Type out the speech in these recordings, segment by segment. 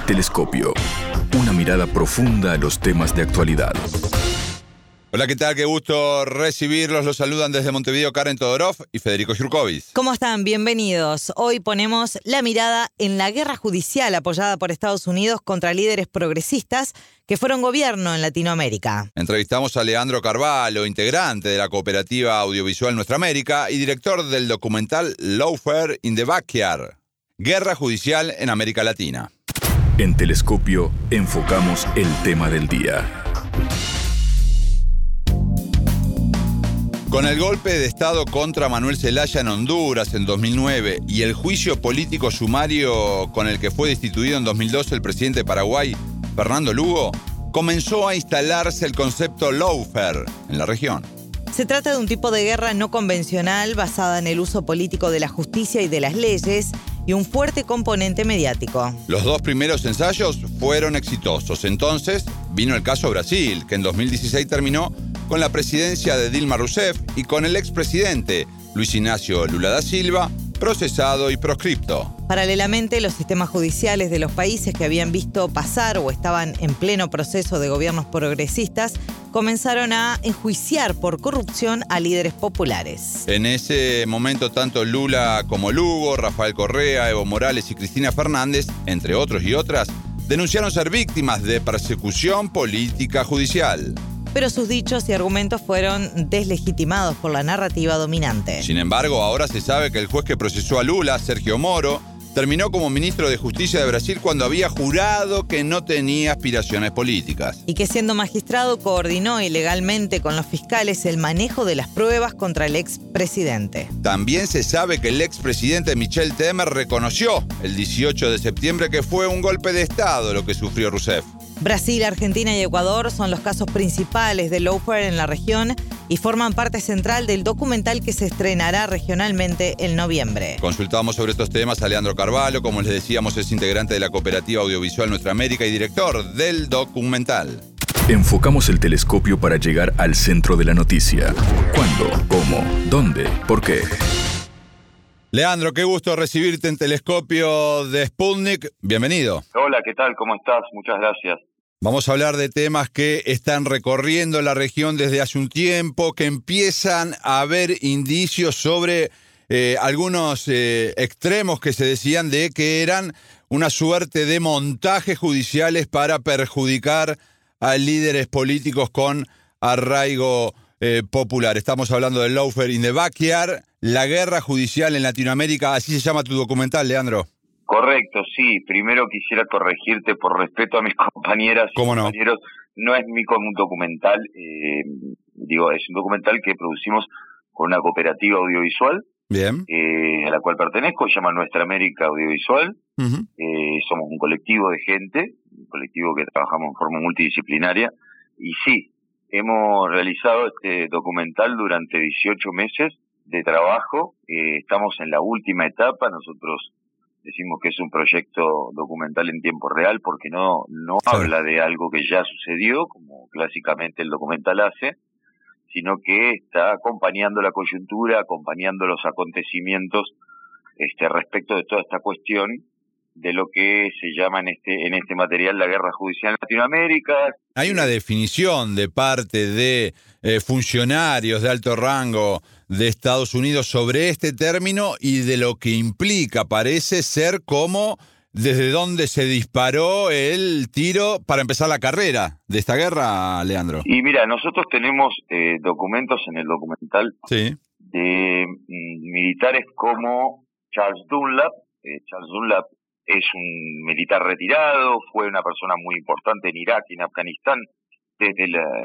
Telescopio. Una mirada profunda a los temas de actualidad. Hola, ¿qué tal? Qué gusto recibirlos. Los saludan desde Montevideo Karen Todorov y Federico Jurkovic. ¿Cómo están? Bienvenidos. Hoy ponemos la mirada en la guerra judicial apoyada por Estados Unidos contra líderes progresistas que fueron gobierno en Latinoamérica. Entrevistamos a Leandro Carvalho, integrante de la cooperativa audiovisual Nuestra América y director del documental Lawfare in the Backyard, Guerra Judicial en América Latina. En Telescopio enfocamos el tema del día. Con el golpe de Estado contra Manuel Zelaya en Honduras en 2009 y el juicio político sumario con el que fue destituido en 2012 el presidente de Paraguay, Fernando Lugo, comenzó a instalarse el concepto lawfare en la región. Se trata de un tipo de guerra no convencional basada en el uso político de la justicia y de las leyes y un fuerte componente mediático. Los dos primeros ensayos fueron exitosos. Entonces vino el caso Brasil, que en 2016 terminó con la presidencia de Dilma Rousseff y con el expresidente Luis Ignacio Lula da Silva procesado y proscripto. Paralelamente, los sistemas judiciales de los países que habían visto pasar o estaban en pleno proceso de gobiernos progresistas comenzaron a enjuiciar por corrupción a líderes populares. En ese momento, tanto Lula como Lugo, Rafael Correa, Evo Morales y Cristina Fernández, entre otros y otras, denunciaron ser víctimas de persecución política judicial. Pero sus dichos y argumentos fueron deslegitimados por la narrativa dominante. Sin embargo, ahora se sabe que el juez que procesó a Lula, Sergio Moro, terminó como ministro de Justicia de Brasil cuando había jurado que no tenía aspiraciones políticas. Y que siendo magistrado coordinó ilegalmente con los fiscales el manejo de las pruebas contra el expresidente. También se sabe que el expresidente Michel Temer reconoció el 18 de septiembre que fue un golpe de Estado lo que sufrió Rousseff. Brasil, Argentina y Ecuador son los casos principales de lawfare en la región y forman parte central del documental que se estrenará regionalmente en noviembre. Consultamos sobre estos temas a Leandro Carvalho, como les decíamos, es integrante de la cooperativa audiovisual Nuestra América y director del documental. Enfocamos el telescopio para llegar al centro de la noticia. ¿Cuándo? ¿Cómo? ¿Dónde? ¿Por qué? Leandro, qué gusto recibirte en Telescopio de Sputnik. Bienvenido. Hola, ¿qué tal? ¿Cómo estás? Muchas gracias. Vamos a hablar de temas que están recorriendo la región desde hace un tiempo, que empiezan a haber indicios sobre algunos extremos que se decían de que eran una suerte de montajes judiciales para perjudicar a líderes políticos con arraigo popular. Estamos hablando del Lawfare in the Backyard, la guerra judicial en Latinoamérica. Así se llama tu documental, Leandro. Correcto, sí. Primero quisiera corregirte por respeto a mis compañeras y compañeros. No es mi documental, es un documental que producimos con una cooperativa audiovisual. Bien. A la cual pertenezco, se llama Nuestra América Audiovisual. Uh-huh. Somos un colectivo de gente, un colectivo que trabajamos en forma multidisciplinaria. Y sí, hemos realizado este documental durante 18 meses de trabajo. Estamos en la última etapa. Nosotros decimos que es un proyecto documental en tiempo real porque no habla de algo que ya sucedió, como clásicamente el documental hace, sino que está acompañando la coyuntura, acompañando los acontecimientos respecto de toda esta cuestión de lo que se llama en este material la guerra judicial en Latinoamérica. Hay una definición de parte de funcionarios de alto rango de Estados Unidos sobre este término y de lo que implica. Parece ser como desde donde se disparó el tiro para empezar la carrera de esta guerra, Leandro. Y mira, nosotros tenemos documentos en el documental de militares como Charles Dunlap. Charles Dunlap es un militar retirado, fue una persona muy importante en Irak y en Afganistán desde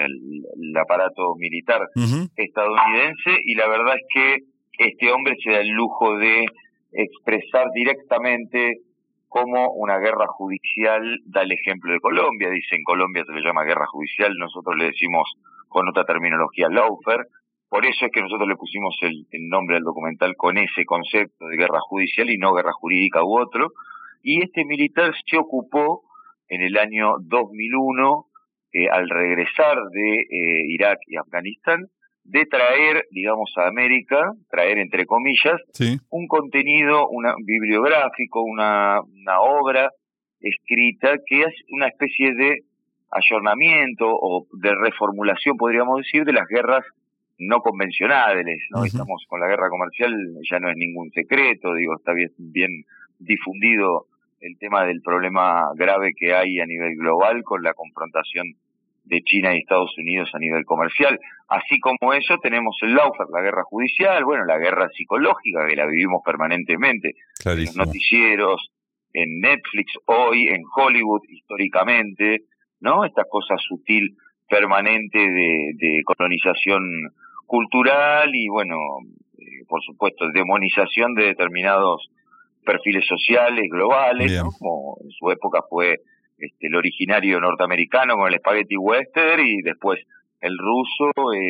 el aparato militar estadounidense, y la verdad es que este hombre se da el lujo de expresar directamente cómo una guerra judicial da el ejemplo de Colombia. Dice, en Colombia se le llama guerra judicial, nosotros le decimos con otra terminología lawfare. Por eso es que nosotros le pusimos el nombre al documental con ese concepto de guerra judicial y no guerra jurídica u otro. Y este militar se ocupó en el año 2001, al regresar de Irak y Afganistán, de traer, digamos, a América, traer entre comillas, un contenido bibliográfico, una obra escrita que es una especie de ayornamiento o de reformulación, podríamos decir, de las guerras no convencionales, ¿no? Uh-huh. Estamos con la guerra comercial, ya no es ningún secreto, digo, está bien difundido el tema del problema grave que hay a nivel global con la confrontación de China y Estados Unidos a nivel comercial. Así como eso tenemos el lawfare, la guerra judicial, bueno, la guerra psicológica que la vivimos permanentemente. Clarísimo. En los noticieros, en Netflix hoy, en Hollywood históricamente, ¿no? Esta cosa sutil permanente de colonización cultural y, bueno, por supuesto, demonización de determinados perfiles sociales globales, ¿no? Como en su época fue el originario norteamericano con el spaghetti western y después el ruso,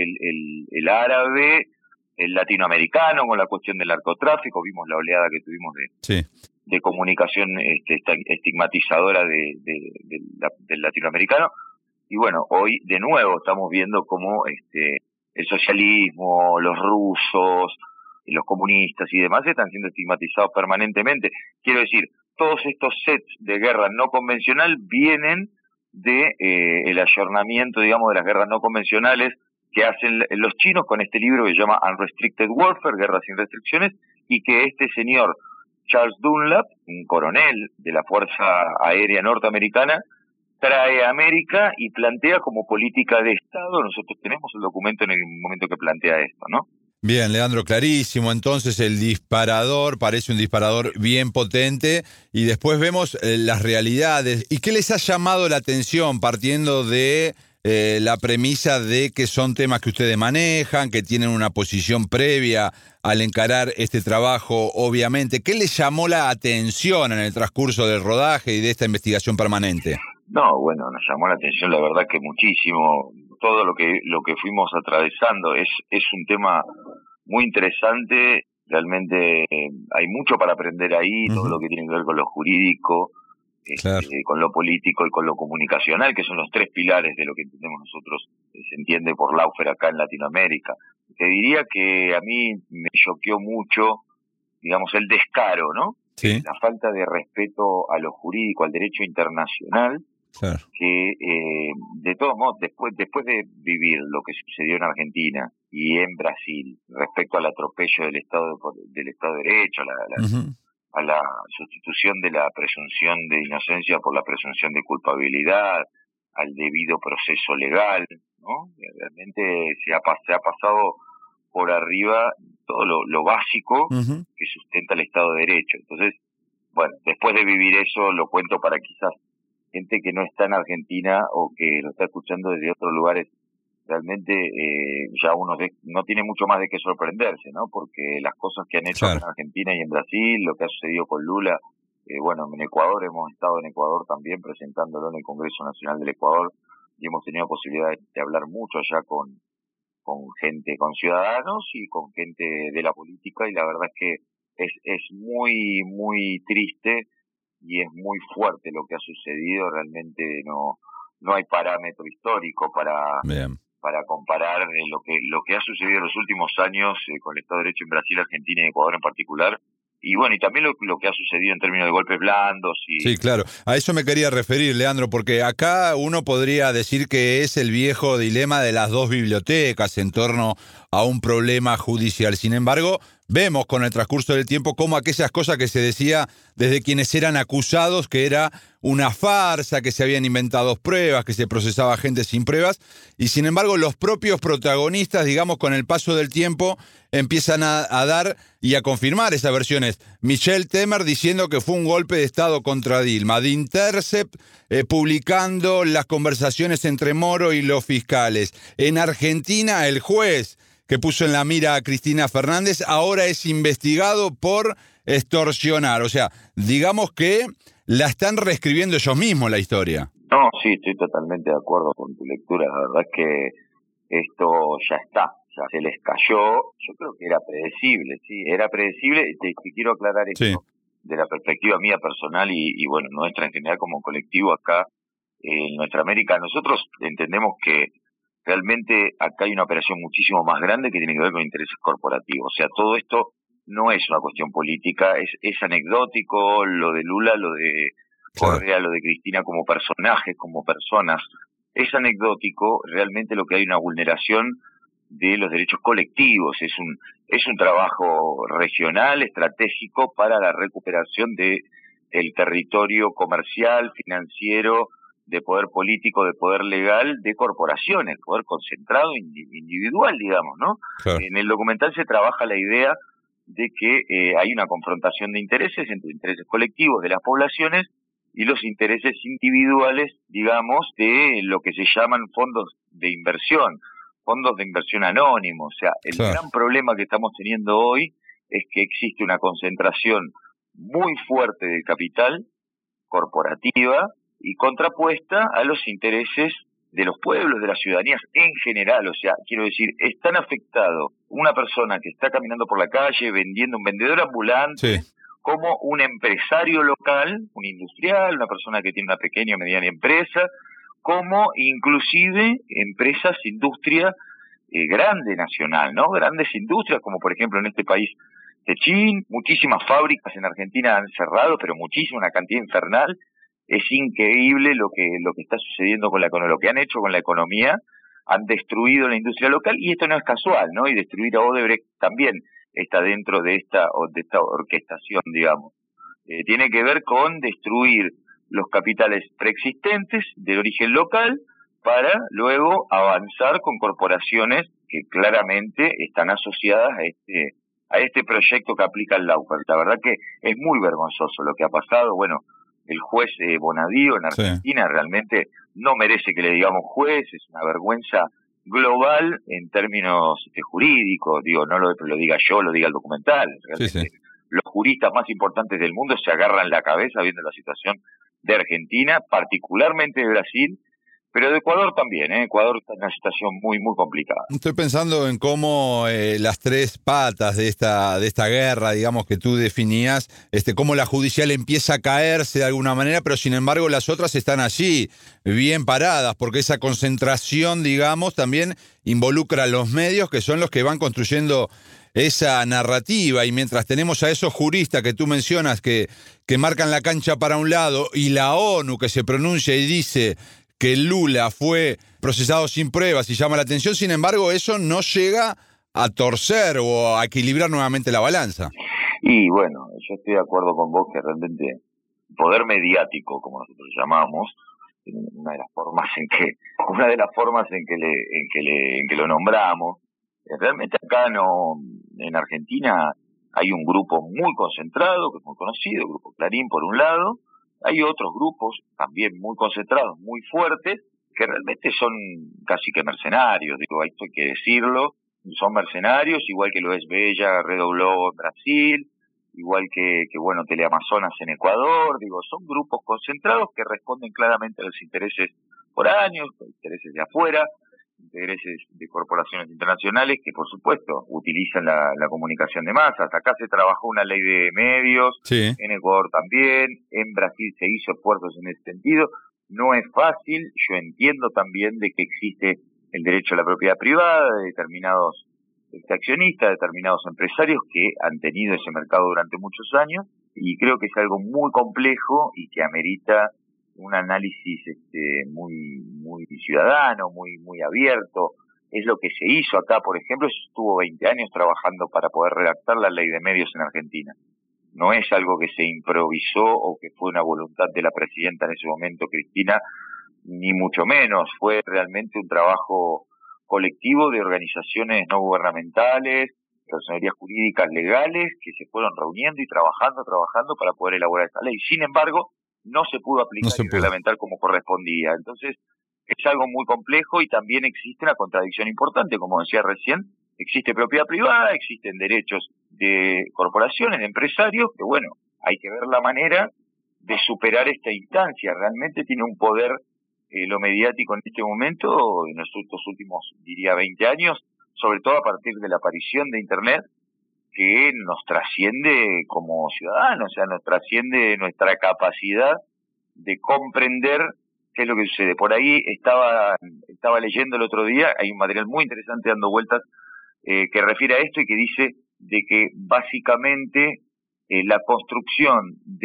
el árabe, el latinoamericano con la cuestión del narcotráfico. Vimos la oleada que tuvimos de comunicación estigmatizadora del latinoamericano. Y bueno, hoy de nuevo estamos viendo cómo el socialismo, los rusos, los comunistas y demás están siendo estigmatizados permanentemente. Quiero decir, todos estos sets de guerra no convencional vienen de el ayornamiento, digamos, de las guerras no convencionales que hacen los chinos con este libro que se llama Unrestricted Warfare, Guerra sin restricciones, y que este señor Charles Dunlap, un coronel de la Fuerza Aérea Norteamericana, trae a América y plantea como política de Estado. Nosotros tenemos el documento en el momento que plantea esto, ¿no? Bien, Leandro, clarísimo. Entonces el disparador parece un disparador bien potente y después vemos las realidades. ¿Y qué les ha llamado la atención partiendo de la premisa de que son temas que ustedes manejan, que tienen una posición previa al encarar este trabajo, obviamente? ¿Qué les llamó la atención en el transcurso del rodaje y de esta investigación permanente? No, bueno, nos llamó la atención la verdad que muchísimo. Todo lo que fuimos atravesando es un tema muy interesante. Realmente hay mucho para aprender ahí, todo lo que tiene que ver con lo jurídico, claro, con lo político y con lo comunicacional, que son los tres pilares de lo que entendemos nosotros, se entiende por lawfare acá en Latinoamérica. Te diría que a mí me choqueó mucho, digamos, el descaro, ¿no? Sí. La falta de respeto a lo jurídico, al derecho internacional. Claro. Que de todos modos, después de vivir lo que sucedió en Argentina y en Brasil respecto al atropello del Estado de Derecho, a la sustitución de la presunción de inocencia por la presunción de culpabilidad, al debido proceso legal, ¿no? Realmente se ha pasado por arriba todo lo básico que sustenta el Estado de Derecho. Entonces, bueno, después de vivir eso, lo cuento para quizás gente que no está en Argentina o que lo está escuchando desde otros lugares, realmente ya uno no tiene mucho más de qué sorprenderse, ¿no? Porque las cosas que han hecho en Argentina y en Brasil, lo que ha sucedido con Lula, bueno, en Ecuador, hemos estado en Ecuador también presentándolo en el Congreso Nacional del Ecuador y hemos tenido posibilidad de hablar mucho allá con gente, con ciudadanos y con gente de la política, y la verdad es que es muy, muy triste y es muy fuerte lo que ha sucedido. Realmente no hay parámetro histórico para comparar lo que ha sucedido en los últimos años con el Estado de Derecho en Brasil, Argentina y Ecuador en particular. Y bueno, y también lo que ha sucedido en términos de golpes blandos. Sí, claro. A eso me quería referir, Leandro, porque acá uno podría decir que es el viejo dilema de las dos bibliotecas en torno a un problema judicial. Sin embargo, vemos con el transcurso del tiempo cómo aquellas cosas que se decía desde quienes eran acusados, que era una farsa, que se habían inventado pruebas, que se procesaba gente sin pruebas, y sin embargo los propios protagonistas, digamos, con el paso del tiempo, empiezan a dar y a confirmar esas versiones. Michel Temer diciendo que fue un golpe de Estado contra Dilma, The Intercept publicando las conversaciones entre Moro y los fiscales. En Argentina, el juez que puso en la mira a Cristina Fernández ahora es investigado por extorsionar. O sea, digamos que la están reescribiendo ellos mismos la historia. No, sí, estoy totalmente de acuerdo con tu lectura. La verdad es que esto ya está, ya se les cayó. Yo creo que era predecible, sí, era predecible. Te quiero aclarar esto de la perspectiva mía personal y bueno, nuestra en general como colectivo acá en nuestra América. Nosotros entendemos que realmente acá hay una operación muchísimo más grande que tiene que ver con intereses corporativos. O sea, todo esto no es una cuestión política, es anecdótico, lo de Lula, lo de Correa, lo de Cristina como personajes, como personas. Es anecdótico, realmente lo que hay una vulneración de los derechos colectivos, es un trabajo regional, estratégico para la recuperación de el territorio comercial, financiero, de poder político, de poder legal, de corporaciones, poder concentrado, individual, digamos, ¿no? Claro. En el documental se trabaja la idea de que hay una confrontación de intereses entre intereses colectivos de las poblaciones y los intereses individuales, digamos, de lo que se llaman fondos de inversión anónimos. O sea, el gran problema que estamos teniendo hoy es que existe una concentración muy fuerte del capital corporativa y contrapuesta a los intereses de los pueblos, de las ciudadanías en general. O sea, quiero decir, es tan afectado una persona que está caminando por la calle vendiendo, un vendedor ambulante, como un empresario local, un industrial, una persona que tiene una pequeña o mediana empresa, como inclusive empresas, industria grande nacional, ¿no? Grandes industrias, como por ejemplo en este país Techín, muchísimas fábricas en Argentina han cerrado, pero muchísima, una cantidad infernal. Es increíble lo que está sucediendo con lo que han hecho con la economía. Han destruido la industria local y esto no es casual, ¿no? Y destruir a Odebrecht también está dentro de esta orquestación, digamos. Tiene que ver con destruir los capitales preexistentes del origen local para luego avanzar con corporaciones que claramente están asociadas a este proyecto que aplica el Lawfare. La verdad que es muy vergonzoso lo que ha pasado. Bueno, el juez Bonadío en Argentina realmente no merece que le digamos juez, es una vergüenza global en términos jurídicos, digo, no lo diga yo, lo diga el documental. Realmente los juristas más importantes del mundo se agarran la cabeza viendo la situación de Argentina, particularmente de Brasil, pero de Ecuador también, Ecuador está en una situación muy, muy complicada. Estoy pensando en cómo las tres patas de esta guerra, digamos, que tú definías, cómo la judicial empieza a caerse de alguna manera, pero sin embargo las otras están allí, bien paradas, porque esa concentración, digamos, también involucra a los medios, que son los que van construyendo esa narrativa, y mientras tenemos a esos juristas que tú mencionas que marcan la cancha para un lado, y la ONU que se pronuncia y dice que Lula fue procesado sin pruebas y llama la atención, sin embargo eso no llega a torcer o a equilibrar nuevamente la balanza. Y bueno, yo estoy de acuerdo con vos que realmente el poder mediático, como nosotros llamamos, una de las formas en que lo nombramos, realmente acá en Argentina hay un grupo muy concentrado, que es muy conocido, el Grupo Clarín por un lado. Hay otros grupos también muy concentrados, muy fuertes, que realmente son casi que mercenarios, digo, esto hay que decirlo, son mercenarios, igual que lo es Bella, Redobló en Brasil, igual que bueno, Teleamazonas en Ecuador, digo, son grupos concentrados que responden claramente a los intereses foráneos, a los intereses de afuera, intereses de corporaciones internacionales que, por supuesto, utilizan la comunicación de masas. Acá se trabajó una ley de medios, en Ecuador también, en Brasil se hizo esfuerzos en ese sentido. No es fácil, yo entiendo también de que existe el derecho a la propiedad privada de determinados accionistas, determinados empresarios que han tenido ese mercado durante muchos años, y creo que es algo muy complejo y que amerita un análisis muy ciudadano, muy abierto. Es lo que se hizo acá, por ejemplo, estuvo 20 años trabajando para poder redactar la ley de medios en Argentina. No es algo que se improvisó o que fue una voluntad de la presidenta en ese momento, Cristina, ni mucho menos. Fue realmente un trabajo colectivo de organizaciones no gubernamentales, personerías jurídicas legales, que se fueron reuniendo y trabajando para poder elaborar esta ley. Sin embargo, no se pudo aplicar y reglamentar como correspondía. Entonces, es algo muy complejo y también existe una contradicción importante, como decía recién, existe propiedad privada, existen derechos de corporaciones, de empresarios, que bueno, hay que ver la manera de superar esta instancia. Realmente tiene un poder lo mediático en este momento, en estos últimos, diría, 20 años, sobre todo a partir de la aparición de Internet, que nos trasciende como ciudadanos, o sea, nos trasciende nuestra capacidad de comprender qué es lo que sucede. Por ahí estaba leyendo el otro día, hay un material muy interesante dando vueltas que refiere a esto y que dice de que básicamente la construcción de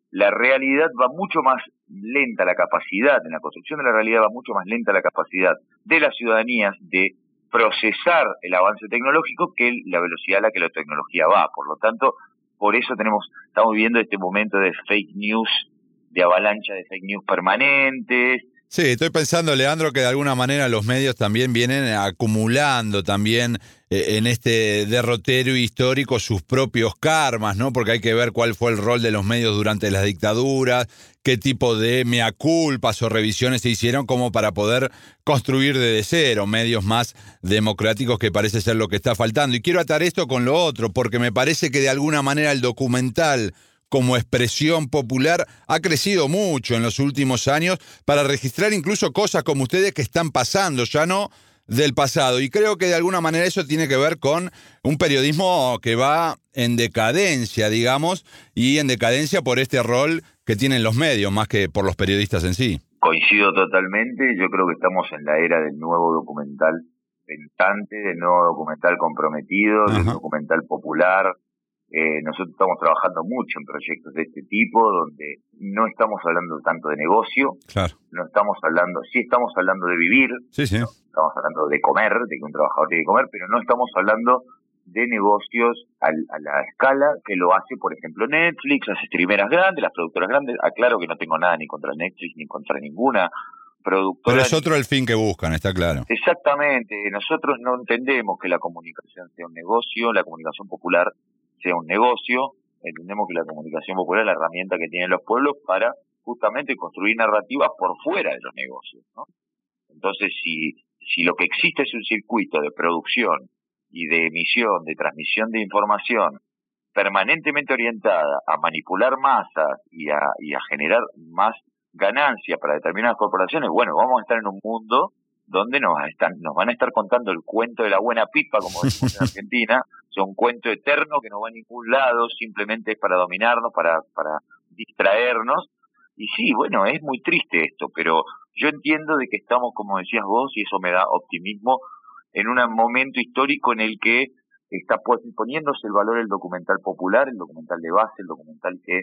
la realidad va mucho más lenta, la capacidad, en la construcción de la realidad va mucho más lenta la capacidad de las ciudadanías de procesar el avance tecnológico que la velocidad a la que la tecnología va. Por lo tanto, por eso estamos viviendo este momento de fake news, de avalancha de fake news permanentes. Sí, estoy pensando, Leandro, que de alguna manera los medios también vienen acumulando también en este derrotero histórico sus propios karmas, ¿no? Porque hay que ver cuál fue el rol de los medios durante las dictaduras, qué tipo de mea culpas o revisiones se hicieron como para poder construir desde cero medios más democráticos, que parece ser lo que está faltando. Y quiero atar esto con lo otro, porque me parece que de alguna manera el documental como expresión popular ha crecido mucho en los últimos años para registrar incluso cosas como ustedes que están pasando, ya no del pasado. Y creo que de alguna manera eso tiene que ver con un periodismo que va en decadencia, digamos, y en decadencia por este rol que tienen los medios, más que por los periodistas en sí. Coincido totalmente, yo creo que estamos en la era del nuevo documental pensante, del nuevo documental comprometido, del documental popular. Nosotros estamos trabajando mucho en proyectos de este tipo, donde no estamos hablando tanto de negocio, claro, no estamos hablando, sí estamos hablando de vivir, sí. ¿no? Estamos hablando de comer, de que un trabajador tiene que comer, pero no estamos hablando de negocios a la escala que lo hace, por ejemplo, Netflix, las streameras grandes, las productoras grandes. Aclaro que no tengo nada ni contra Netflix ni contra ninguna productora. Pero es otro el fin que buscan, está claro. Exactamente, nosotros no entendemos que la comunicación sea un negocio, la comunicación popular sea un negocio, entendemos que la comunicación popular es la herramienta que tienen los pueblos para justamente construir narrativas por fuera de los negocios, ¿no? Entonces, si lo que existe es un circuito de producción y de emisión, de transmisión de información permanentemente orientada a manipular masas y a generar más ganancia para determinadas corporaciones, bueno, vamos a estar en un mundo donde nos van a estar contando el cuento de la buena pipa, como decimos en Argentina. Es un cuento eterno que no va a ningún lado, simplemente es para dominarnos, para distraernos. Y sí, bueno, es muy triste esto, pero yo entiendo de que estamos, como decías vos, y eso me da optimismo, en un momento histórico en el que está poniéndose el valor del documental popular, el documental de base, el documental que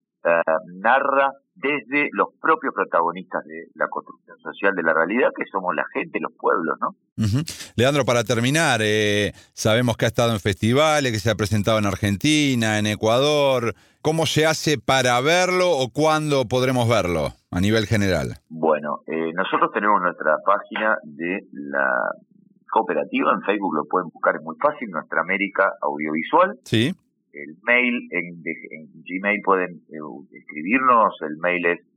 narra desde los propios protagonistas de la construcción social de la realidad, que somos la gente, los pueblos, ¿no? Leandro, para terminar, sabemos que ha estado en festivales, que se ha presentado en Argentina, en Ecuador. ¿Cómo se hace para verlo o cuándo podremos verlo a nivel general? Bueno, nosotros tenemos nuestra página de la cooperativa, en Facebook lo pueden buscar, es muy fácil, Nuestra América Audiovisual. Sí. El mail, en Gmail pueden escribirnos, el mail es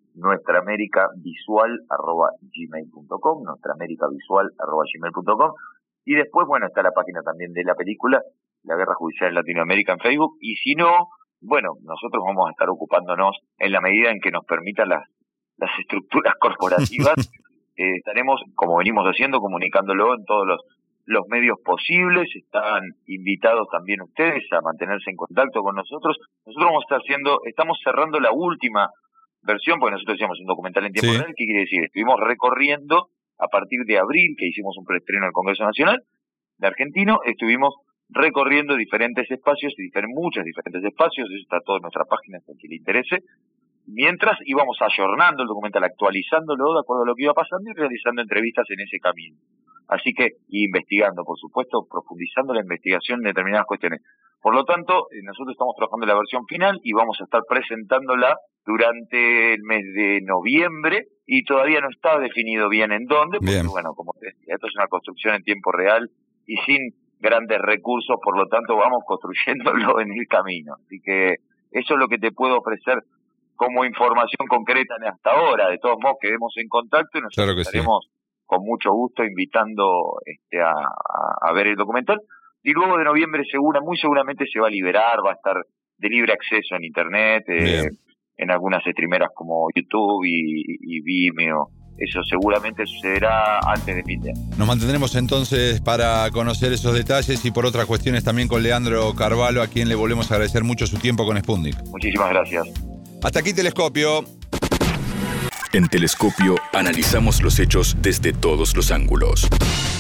nuestramericavisual@gmail.com, nuestramericavisual@gmail.com, y después, bueno, está la página también de la película, La Guerra Judicial en Latinoamérica, en Facebook, y si no, bueno, nosotros vamos a estar ocupándonos en la medida en que nos permitan las estructuras corporativas, estaremos, como venimos haciendo, comunicándolo en todos los medios posibles. Están invitados también ustedes a mantenerse en contacto con nosotros. Nosotros estamos cerrando la última versión, porque nosotros hacíamos un documental en tiempo real. ¿Qué quiere decir? Estuvimos recorriendo a partir de abril, que hicimos un preestreno en el Congreso Nacional de Argentino, estuvimos recorriendo diferentes espacios, muchos diferentes espacios, eso está todo en nuestra página, para quien le interese, mientras íbamos ayornando el documental, actualizándolo de acuerdo a lo que iba pasando y realizando entrevistas en ese camino. Así que, y investigando, por supuesto, profundizando la investigación en determinadas cuestiones. Por lo tanto, nosotros estamos trabajando en la versión final y vamos a estar presentándola durante el mes de noviembre, y todavía no está definido bien en dónde, porque bueno, como te decía, esto es una construcción en tiempo real y sin grandes recursos, por lo tanto vamos construyéndolo en el camino. Así que eso es lo que te puedo ofrecer como información concreta hasta ahora. De todos modos, quedemos en contacto y nosotros estaremos con mucho gusto invitando a ver el documental. Y luego de noviembre muy seguramente se va a liberar, va a estar de libre acceso en internet, en algunas streameras como YouTube y Vimeo. Eso seguramente sucederá antes de fin de año. Nos mantendremos entonces para conocer esos detalles y por otras cuestiones también con Leandro Carvalho, a quien le volvemos a agradecer mucho su tiempo con Sputnik. Muchísimas gracias. Hasta aquí Telescopio. En Telescopio analizamos los hechos desde todos los ángulos.